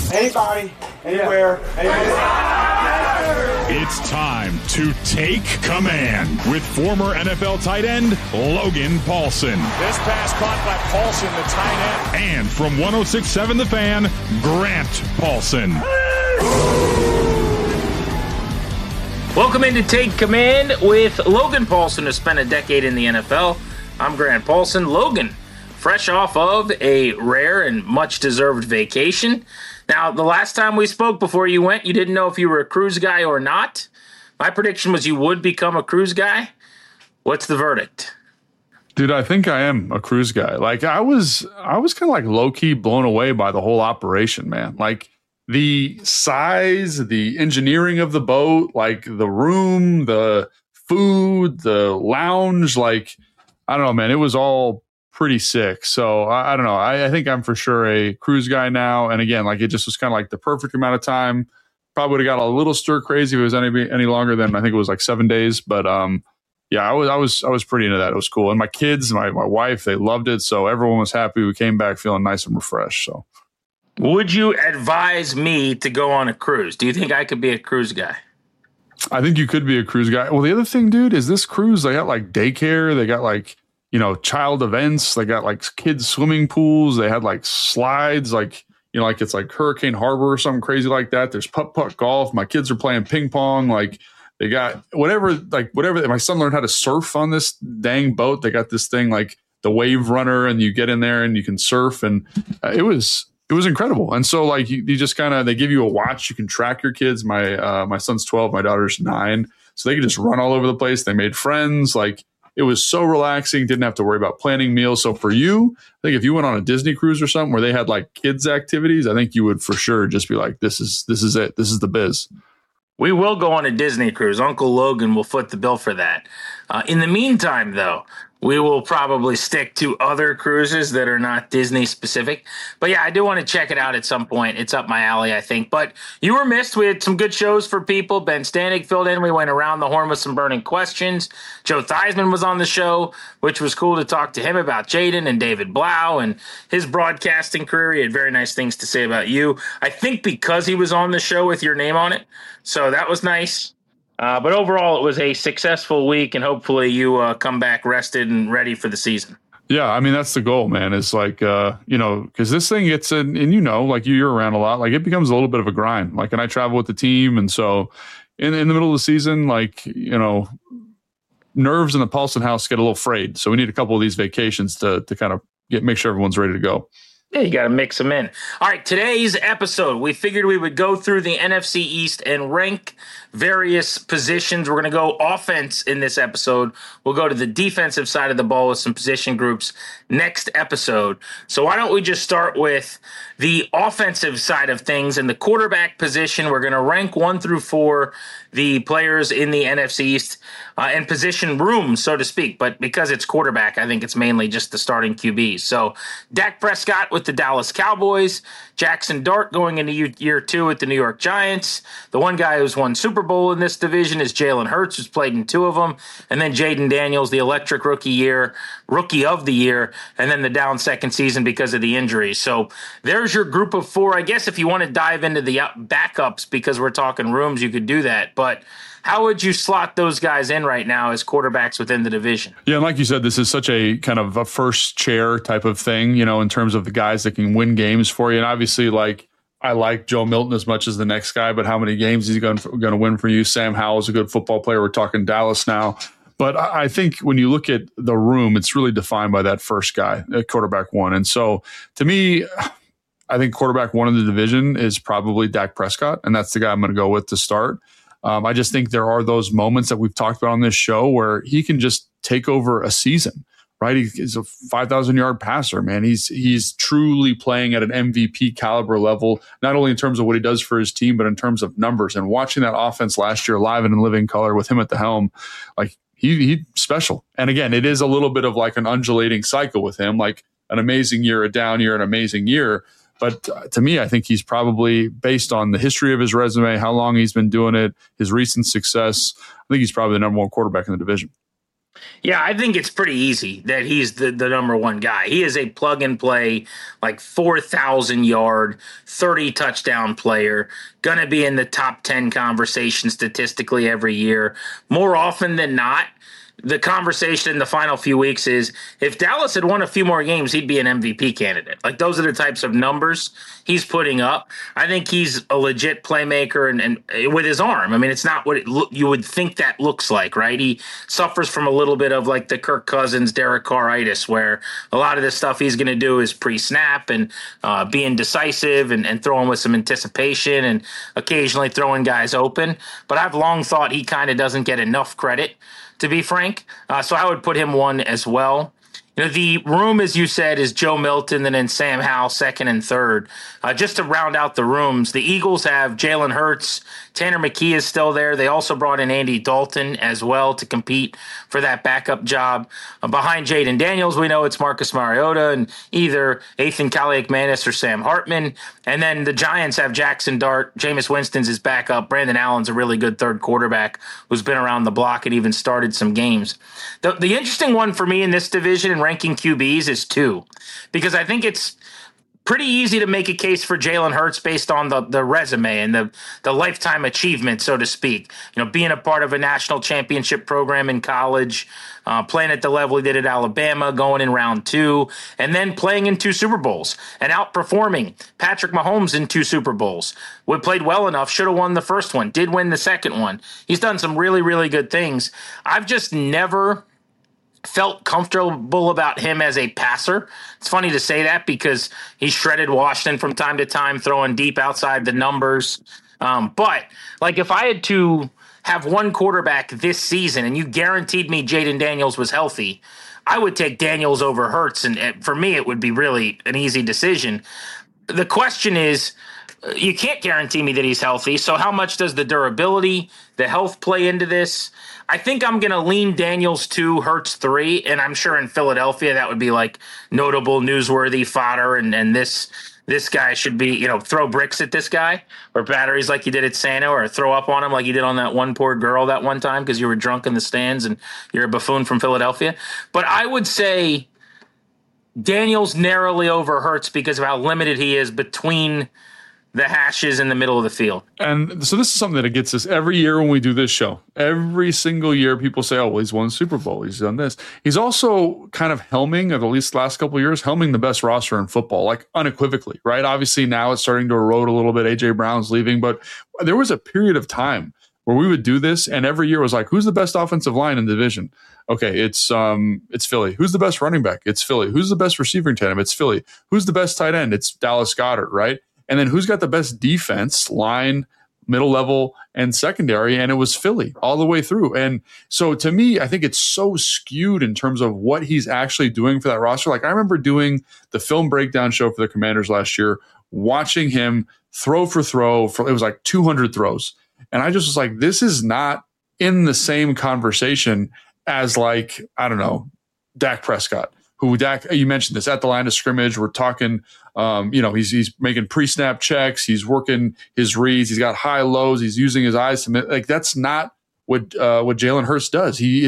Anybody, anywhere, It's time to take command with former NFL tight end Logan Paulsen. This pass caught by Paulsen, the tight end. And from 106.7 The Fan, Grant Paulsen. Welcome into Take Command with Logan Paulsen, who spent a decade in the NFL. I'm Grant Paulsen. Logan, fresh off of a rare and much-deserved vacation. Now, the last time we spoke before you went, you didn't know if you were a cruise guy or not. My prediction was you would become a cruise guy. What's the verdict? Dude, I think I am a cruise guy. Like I was kind of like low-key blown away by the whole operation, man. Like the size, the engineering of the boat, like the room, the food, the lounge, like I don't know, man. It was all pretty sick. So I don't know. I think I'm for sure a cruise guy now. And again, like it just was kind of like the perfect amount of time. Probably would have got a little stir crazy if it was any longer than I think it was like 7 days. But yeah, I was pretty into that. It was cool. And my kids, my wife, they loved it. So everyone was happy. We came back feeling nice and refreshed. So would you advise me to go on a cruise? Do you think I could be a cruise guy? I think you could be a cruise guy. Well, the other thing, dude, is this cruise, they got like daycare. They got like, child events. They got like kids swimming pools. They had like slides, like, like it's like Hurricane Harbor or something crazy like that. There's putt golf. My kids are playing ping pong. Like they got whatever. My son learned how to surf on this dang boat. They got this thing like the Wave Runner, and you get in there and you can surf. And it was incredible. And so like you just they give you a watch. You can track your kids. My son's 12. My daughter's 9. So they could just run all over the place. They made friends. Like, it was so relaxing. Didn't have to worry about planning meals. So for you, I think if you went on a Disney cruise or something where they had like kids activities, I think you would for sure just be like, this is it. This is the biz. We will go on a Disney cruise. Uncle Logan will foot the bill for that. In the meantime, though, we will probably stick to other cruises that are not Disney specific. But yeah, I do want to check it out at some point. It's up my alley, I think. But you were missed. We had some good shows for people. Ben Stanek filled in. We went around the horn with some burning questions. Joe Theismann was on the show, which was cool to talk to him about Jaden and David Blau and his broadcasting career. He had very nice things to say about you. I think because he was on the show with your name on it. So that was nice. But overall, it was a successful week, and hopefully you come back rested and ready for the season. Yeah, I mean, that's the goal, man. It's like, because this thing gets in, and like you're around a lot, like it becomes a little bit of a grind. Like, and I travel with the team. And so in the middle of the season, like, nerves in the Paulsen house get a little frayed. So we need a couple of these vacations to kind of make sure everyone's ready to go. Yeah, you got to mix them in. All right, today's episode, we figured we would go through the NFC East and rank various positions. We're going to go offense in this episode. We'll go to the defensive side of the ball with some position groups next episode. So why don't we just start with the offensive side of things and the quarterback position. We're going to rank 1 through 4 the players in the NFC East and position room, so to speak. But because it's quarterback, I think it's mainly just the starting QBs. So Dak Prescott with the Dallas Cowboys, Jackson Dart going into year 2 with the New York Giants. The one guy who's won Super Bowl in this division is Jalen Hurts, who's played in 2 of them. And then Jaden Daniels, the electric rookie of the year, and then the down second season because of the injuries. So there's your group of 4. I guess if you want to dive into the backups, because we're talking rooms, you could do that. But how would you slot those guys in right now as quarterbacks within the division? Yeah, and like you said, this is such a kind of a first chair type of thing, in terms of the guys that can win games for you. And obviously, like, I like Joe Milton as much as the next guy, but how many games is he going to win for you? Sam Howell's a good football player. We're talking Dallas now. But I think when you look at the room, it's really defined by that first guy, quarterback 1. And so to me, I think quarterback 1 in the division is probably Dak Prescott, and that's the guy I'm going to go with to start. I just think there are those moments that we've talked about on this show where he can just take over a season, right? He's a 5,000-yard passer, man. He's truly playing at an MVP caliber level, not only in terms of what he does for his team, but in terms of numbers. And watching that offense last year live and in living color with him at the helm, like he's special. And again, it is a little bit of like an undulating cycle with him, like an amazing year, a down year, an amazing year. But to me, I think he's probably, based on the history of his resume, how long he's been doing it, his recent success, I think he's probably the number 1 quarterback in the division. Yeah, I think it's pretty easy that he's the number one guy. He is a plug and play, like 4,000 yard, 30 touchdown player, going to be in the top 10 conversation statistically every year. More often than not, the conversation in the final few weeks is if Dallas had won a few more games, he'd be an MVP candidate. Like, those are the types of numbers he's putting up. I think he's a legit playmaker and with his arm. I mean, it's not what you would think that looks like, right? He suffers from a little bit of like the Kirk Cousins, Derek Carr-itis, where a lot of the stuff he's going to do is pre-snap and being decisive and throwing with some anticipation and occasionally throwing guys open. But I've long thought he kind of doesn't get enough credit, to be frank. So I would put him one as well. You know, the room, as you said, is Joe Milton and then Sam Howell second and third. Just to round out the rooms, the Eagles have Jalen Hurts. Tanner McKee is still there. They also brought in Andy Dalton as well to compete for that backup job. Behind Jaden Daniels, we know it's Marcus Mariota and either Ethan Kaliakmanis or Sam Hartman. And then the Giants have Jackson Dart. Jameis Winston's his backup. Brandon Allen's a really good third quarterback who's been around the block and even started some games. The interesting one for me in this division and ranking QBs is 2, because I think it's pretty easy to make a case for Jalen Hurts based on the resume and the lifetime achievement, so to speak. You know, being a part of a national championship program in college, playing at the level he did at Alabama, going in round 2, and then playing in 2 Super Bowls and outperforming Patrick Mahomes in 2 Super Bowls. We played well enough, should have won the first one, did win the second one. He's done some really, really good things. I've just never felt comfortable about him as a passer. It's funny to say that because he shredded Washington from time to time, throwing deep outside the numbers. But like, if I had to have one quarterback this season and you guaranteed me Jaden Daniels was healthy, I would take Daniels over Hurts. And for me, it would be really an easy decision. The question is, you can't guarantee me that he's healthy. So how much does the durability, the health play into this? I think I'm going to lean Daniels 2, Hurts 3, and I'm sure in Philadelphia that would be like notable, newsworthy fodder, and this guy should be, you know, throw bricks at this guy or batteries like you did at Santa, or throw up on him like you did on that one poor girl that one time because you were drunk in the stands and you're a buffoon from Philadelphia. But I would say Daniels narrowly over Hurts because of how limited he is between the hashes in the middle of the field. And so this is something that gets us every year when we do this show. Every single year people say, oh, well, he's won Super Bowl, he's done this. He's also kind of helming, at least the last couple of years, helming the best roster in football, like unequivocally, right? Obviously now it's starting to erode a little bit. A.J. Brown's leaving, but there was a period of time where we would do this and every year was like, who's the best offensive line in the division? Okay, it's Philly. Who's the best running back? It's Philly. Who's the best receiving tandem? It's Philly. Who's the best tight end? It's Dallas Goedert, right? And then who's got the best defense, line, middle level, and secondary? And it was Philly all the way through. And so to me, I think it's so skewed in terms of what he's actually doing for that roster. Like, I remember doing the film breakdown show for the Commanders last year, watching him throw for it was like 200 throws. And I just was like, this is not in the same conversation as, like, I don't know, Dak Prescott. You mentioned this, at the line of scrimmage, we're talking, he's making pre-snap checks, he's working his reads, he's got high lows, he's using his eyes to, like, that's not what Jalen Hurts does. He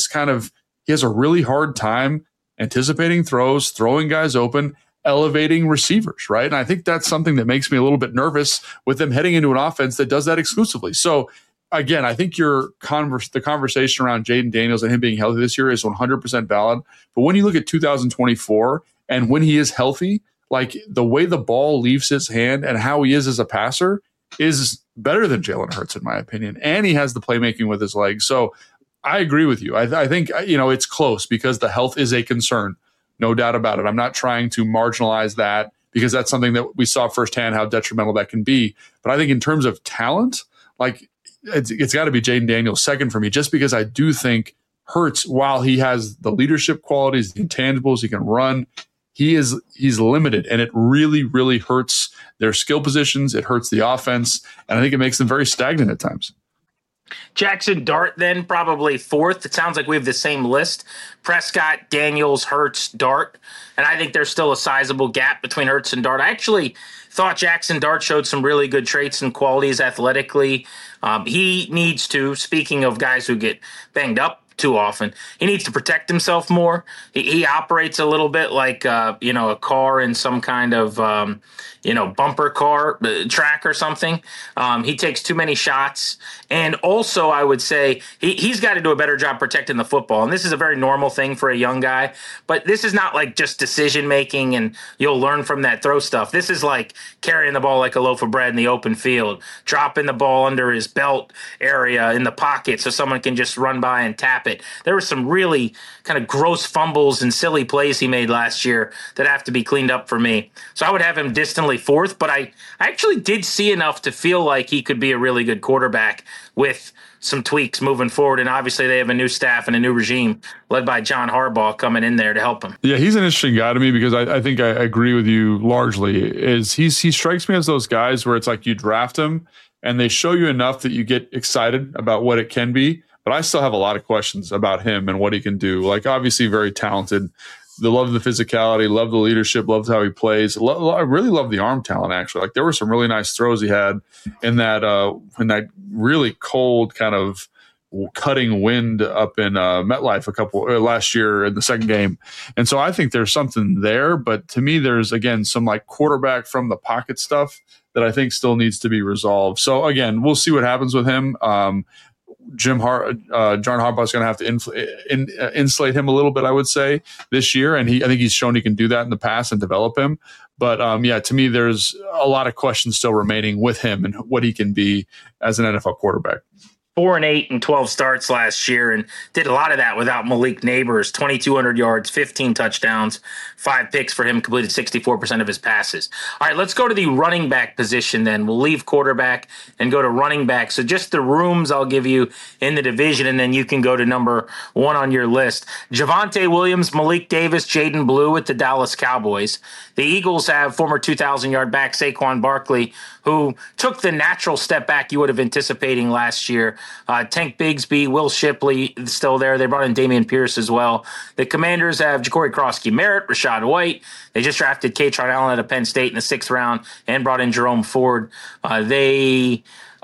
has a really hard time anticipating throws, throwing guys open, elevating receivers, right? And I think that's something that makes me a little bit nervous with them heading into an offense that does that exclusively. So again, I think the conversation around Jaden Daniels and him being healthy this year is 100% valid. But when you look at 2024 and when he is healthy, like, the way the ball leaves his hand and how he is as a passer is better than Jalen Hurts, in my opinion. And he has the playmaking with his legs. So I agree with you. I think, it's close because the health is a concern. No doubt about it. I'm not trying to marginalize that because that's something that we saw firsthand how detrimental that can be. But I think in terms of talent, like, it's got to be Jaden Daniels second for me, just because I do think Hurts, while he has the leadership qualities, the intangibles, he can run, he's limited, and it really, really hurts their skill positions. It hurts the offense, and I think it makes them very stagnant at times. Jackson Dart then probably fourth. It sounds like we have the same list. Prescott, Daniels, Hurts, Dart. And I think there's still a sizable gap between Hurts and Dart. I actually thought Jackson Dart showed some really good traits and qualities athletically. He needs to, speaking of guys who get banged up too often. He needs to protect himself more. He operates a little bit like a car in some kind of bumper car track or something. He takes too many shots, and also I would say he's got to do a better job protecting the football. And this is a very normal thing for a young guy, but this is not like just decision making and you'll learn from that throw stuff. This is like carrying the ball like a loaf of bread in the open field, dropping the ball under his belt area in the pocket so someone can just run by and tap it. There were some really kind of gross fumbles and silly plays he made last year that have to be cleaned up for me. So I would have him distantly fourth, but I actually did see enough to feel like he could be a really good quarterback with some tweaks moving forward. And obviously they have a new staff and a new regime led by John Harbaugh coming in there to help him. Yeah, he's an interesting guy to me because I think I agree with you largely. He strikes me as those guys where it's like you draft him and they show you enough that you get excited about what it can be. But I still have a lot of questions about him and what he can do. Like, obviously very talented. The love the physicality, love the leadership, loved how he plays. I really love the arm talent, actually. Like, there were some really nice throws he had in that really cold kind of cutting wind up in MetLife last year in the second game. And so I think there's something there. But to me, there's, again, some like quarterback from the pocket stuff that I think still needs to be resolved. So, again, we'll see what happens with him. John Harbaugh is going to have to insulate him a little bit, I would say, this year. And I think he's shown he can do that in the past and develop him. But to me, there's a lot of questions still remaining with him and what he can be as an NFL quarterback. 4-8 and 12 starts last year, and did a lot of that without Malik Nabers. 2,200 yards, 15 touchdowns, 5 picks for him, completed 64% of his passes. All right, let's go to the running back position then. We'll leave quarterback and go to running back. So just the rooms I'll give you in the division, and then you can go to number 1 on your list. Javonte Williams, Malik Davis, Jaden Blue with the Dallas Cowboys. The Eagles have former 2,000-yard back Saquon Barkley, who took the natural step back you would have anticipating last year. Tank Bigsby, Will Shipley still there. They brought in Dameon Pierce as well. The Commanders have Ja'Cory Crosskey-Merritt, Rachaad White. They just drafted Katron Allen out of Penn State in the 6th round and brought in Jerome Ford. The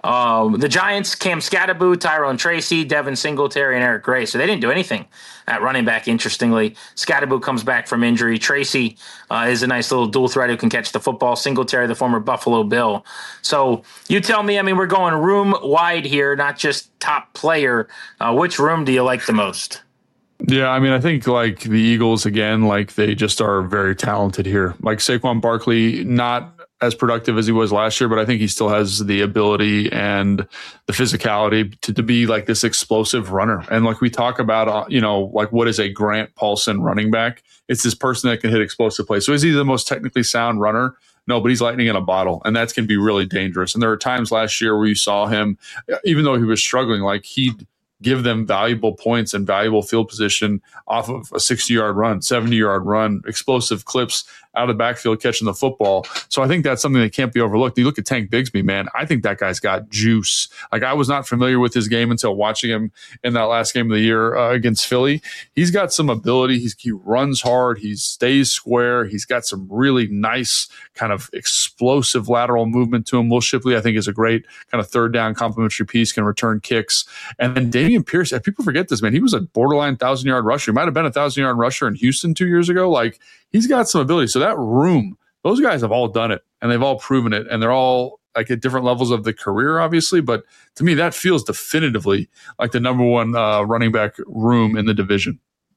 Giants, Cam Scatterbo, Tyrone Tracy, Devin Singletary, and Eric Gray. So they didn't do anything at running back, interestingly. Scatterbo comes back from injury. Tracy is a nice little dual threat who can catch the football. Singletary, the former Buffalo Bill. So you tell me, we're going room wide here, not just top player. Which room do you like the most? Yeah, I think like the Eagles, again, like they just are very talented here. Like Saquon Barkley, not as productive as he was last year, but I think he still has the ability and the physicality to be like this explosive runner. And like we talk about, like what is a Grant Paulson running back? It's this person that can hit explosive plays. So is he the most technically sound runner? No, but he's lightning in a bottle, and that can be really dangerous. And there were times last year where you saw him, even though he was struggling, like he'd give them valuable points and valuable field position off of a 60-yard run, 70-yard run, explosive clips out of the backfield catching the football. So I think that's something that can't be overlooked. You look at Tank Bigsby, man, I think that guy's got juice. Like, I was not familiar with his game until watching him in that last game of the year against Philly. He's got some ability. He runs hard. He stays square. He's got some really nice kind of explosive lateral movement to him. Will Shipley, I think, is a great kind of third down complimentary piece, can return kicks. And then Dameon Pierce, people forget this, man. He was a borderline 1,000-yard rusher. He might have been a 1,000-yard rusher in Houston 2 years ago. Like, he's got some ability. So that room, those guys have all done it, and they've all proven it, and they're all like at different levels of the career, obviously. But to me, that feels definitively like the number one running back room in the division.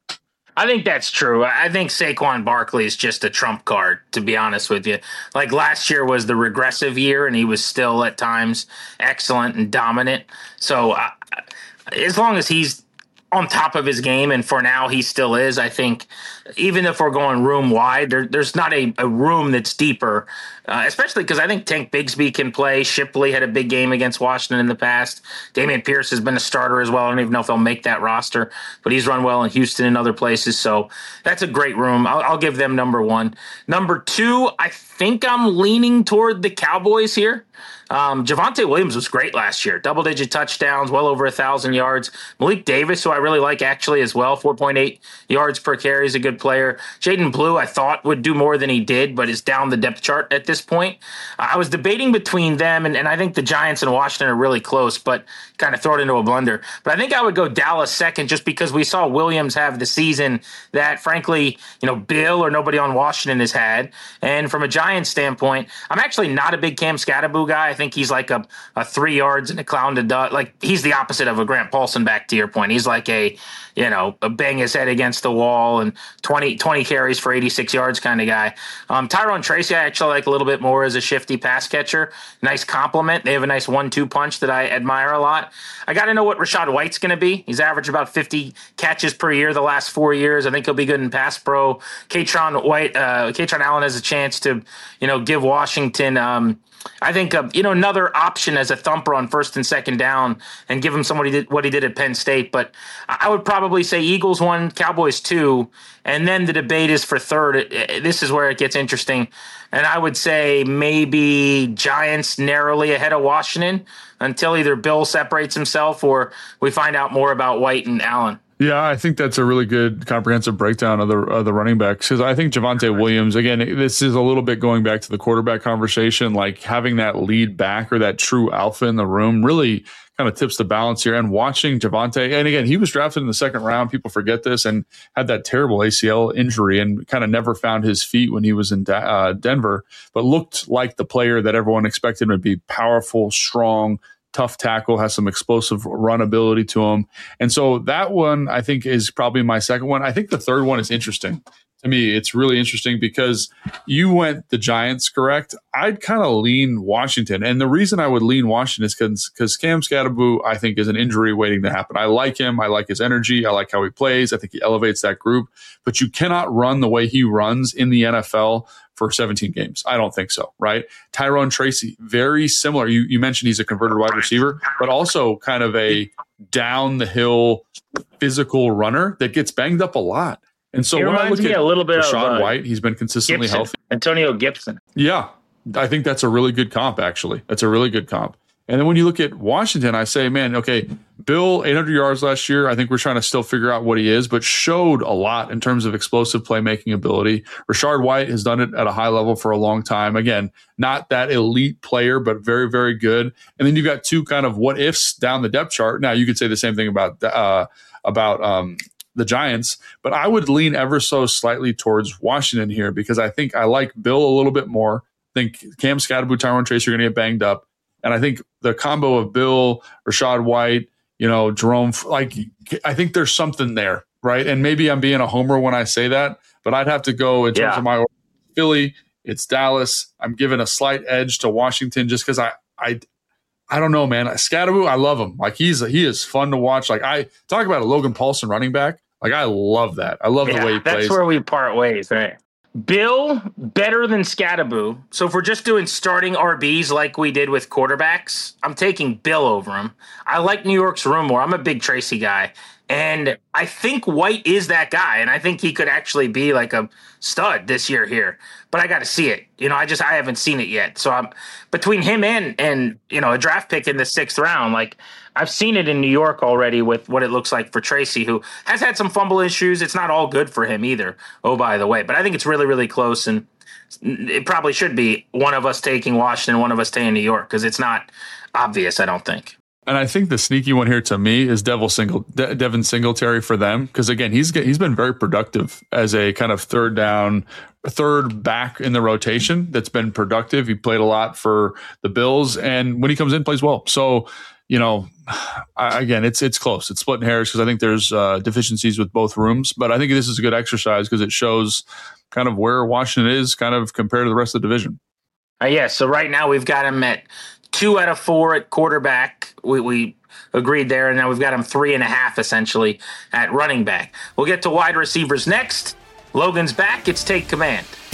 I think that's true. I think Saquon Barkley is just a trump card, to be honest with you. Like, last year was the regressive year, and he was still at times excellent and dominant. So as long as he's on top of his game, and for now he still is, I think even if we're going room wide, there's not a room that's deeper, especially because I think Tank Bigsby can play. Shipley had a big game against Washington in the past. Dameon Pierce has been a starter as well. I don't even know if he'll make that roster, but he's run well in Houston and other places. So that's a great room. I'll give them number 1. Number 2, I think I'm leaning toward the Cowboys here. Javonte Williams was great last year. Double-digit touchdowns, well over 1,000 yards. Malik Davis, who I really like actually as well, 4.8 yards per carry, is a good player. Jaden Blue, I thought would do more than he did, but is down the depth chart at this this point. I was debating between them, and I think the Giants and Washington are really close, but kind of throw it into a blender. But I think I would go Dallas second just because we saw Williams have the season that, frankly, Bill or nobody on Washington has had. And from a Giants standpoint, I'm actually not a big Cam Scatterbo guy. I think he's like a 3 yards and a clown to dust. Like, he's the opposite of a Grant Paulson, back to your point. He's like a bang his head against the wall and 20 carries for 86 yards kind of guy. Tyrone Tracy, I actually like a little bit more as a shifty pass catcher. Nice compliment. They have a nice 1-2 punch that I admire a lot. I got to know what Rachaad White's going to be. He's averaged about 50 catches per year the last 4 years. I think he'll be good in pass pro. Katron Allen has a chance to, give Washington, I think another option as a thumper on first and second down and give him what he did at Penn State. But I would probably say Eagles 1, Cowboys 2, and then the debate is for third. This is where it gets interesting. And I would say maybe Giants narrowly ahead of Washington until either Bill separates himself or we find out more about White and Allen. Yeah, I think that's a really good comprehensive breakdown of the running backs, because I think Javonte Williams, again, this is a little bit going back to the quarterback conversation, like having that lead back or that true alpha in the room really kind of tips the balance here. And watching Javonte, and again, he was drafted in the second round. People forget this, and had that terrible ACL injury and kind of never found his feet when he was in Denver, but looked like the player that everyone expected him to be: powerful, strong, tough tackle, has some explosive run ability to him. And so that one, I think, is probably my second one. I think the third one is interesting. To me, it's really interesting because you went the Giants, correct? I'd kind of lean Washington. And the reason I would lean Washington is because Cam Scatterbo, I think, is an injury waiting to happen. I like him. I like his energy. I like how he plays. I think he elevates that group. But you cannot run the way he runs in the NFL for 17 games. I don't think so, right? Tyrone Tracy, very similar. You mentioned he's a converted wide receiver, but also kind of a down the hill physical runner that gets banged up a lot. And so when I look at a little bit Rachaad of White, he's been consistently healthy. Antonio Gibson. Yeah, I think that's a really good comp, actually. That's a really good comp. And then when you look at Washington, I say, man, okay, Bill, 800 yards last year. I think we're trying to still figure out what he is, but showed a lot in terms of explosive playmaking ability. Rachaad White has done it at a high level for a long time. Again, not that elite player, but very, very good. And then you've got two kind of what ifs down the depth chart. Now, you could say the same thing about the Giants, but I would lean ever so slightly towards Washington here because I think I like Bill a little bit more. I think Cam Scatterbo, Tyrone Tracy are going to get banged up. And I think the combo of Bill, Rachaad White, Jerome, I think there's something there, right? And maybe I'm being a homer when I say that, but I'd have to go in terms of my Philly. It's Dallas. I'm giving a slight edge to Washington just because I don't know, man. Scatterbo, I love him. Like he is fun to watch. Like I talk about a Logan Paulson running back. Like I love that. I love the way he plays. That's where we part ways, right? Bill, better than Scatterbo. So if we're just doing starting RBs like we did with quarterbacks, I'm taking Bill over him. I like New York's room more. I'm a big Tracy guy. And I think White is that guy. And I think he could actually be like a stud this year here. But I got to see it. I haven't seen it yet. So I'm between him and a draft pick in the 6th round. Like I've seen it in New York already with what it looks like for Tracy, who has had some fumble issues. It's not all good for him either. Oh, by the way, but I think it's really, really close. And it probably should be one of us taking Washington, one of us taking New York, because it's not obvious, I don't think. And I think the sneaky one here to me is Devin Singletary for them. Because again, he's been very productive as a kind of third back in the rotation that's been productive. He played a lot for the Bills, and when he comes in, plays well. So, again, it's close. It's splitting hairs because I think there's deficiencies with both rooms. But I think this is a good exercise because it shows kind of where Washington is kind of compared to the rest of the division. So right now we've got him at 2 out of 4 at quarterback. We agreed there, and now we've got him 3.5 essentially at running back. We'll get to wide receivers next. Logan's back. It's Take Command.